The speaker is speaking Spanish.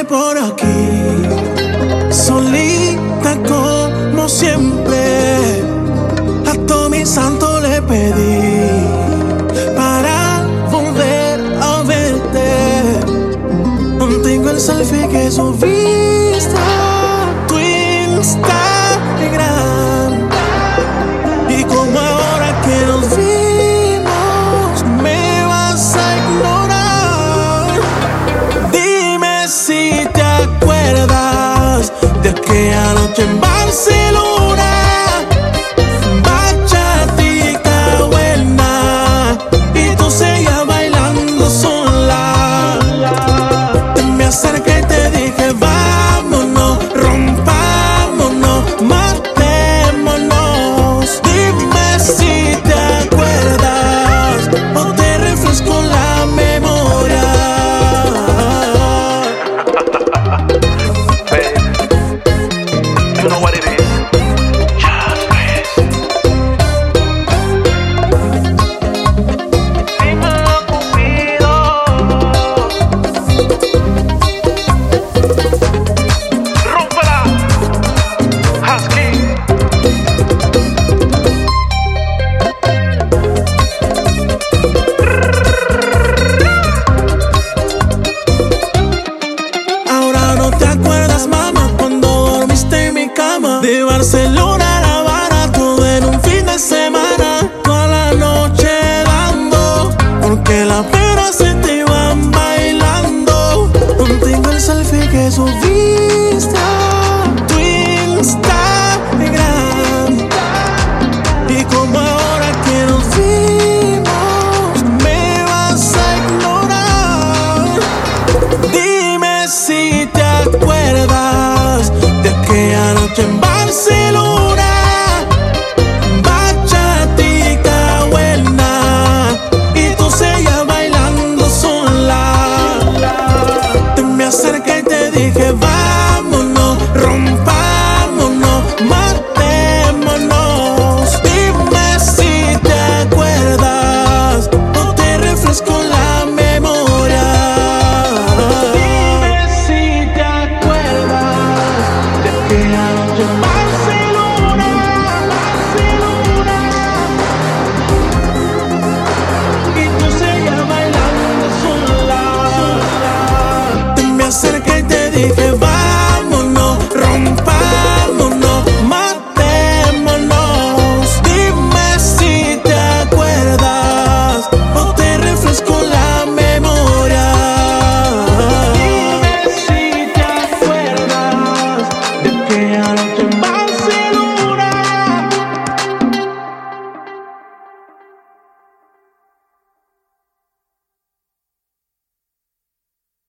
por aquí, solita como siempre. A todo mi santo le pedí para volver a verte. Contigo el selfie que subiste a tu Instagram, y como ahora que nos vimos me vas a ignorar. Dime si te acuerdas de aquella noche en Barcelona, bachatica buena, y tú seguías bailando sola. Te me acerqué y te dije vámonos, rompámonos, matémonos. Dime si te acuerdas o te refresco la memoria. You know what it is. Just Chris. Dímelo, Cupido. Rómpela, Husky. Ahora no te acuerdas, mamá, cuando dormiste en mi cama. De Barcelona a La Habana, todo en un fin de semana. Toda la noche dando, porque las penas se te iban bailando. Contigo el selfie que subiste a tu Instagram, y como ahora que nos vimos me vas a ignorar. Dime si te acuerdas de aquella noche en Barcelona, bachatica buena, y tú seguías bailando sola. Te me acerqué y te dije vámonos, rompámonos, matémonos. Dime si te acuerdas o te refresco la memoria. Dime si te acuerdas de aquella noche en Barcelona, y tú seguías bailando sola. Te me acerqué y te dije